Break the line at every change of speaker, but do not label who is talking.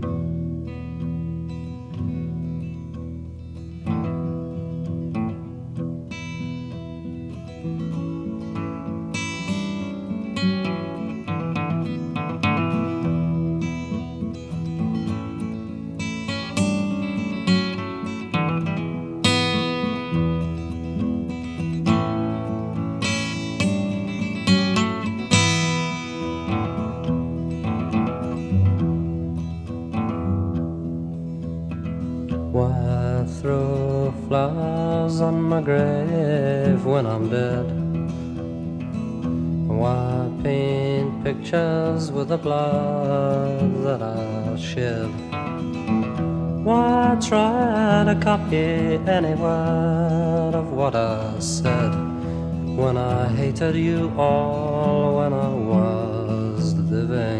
Why throw flowers on my grave when I'm dead? Why paint pictures with the blood that I'll shed? Why try to copy any word of what I said when I hated you all when I was living?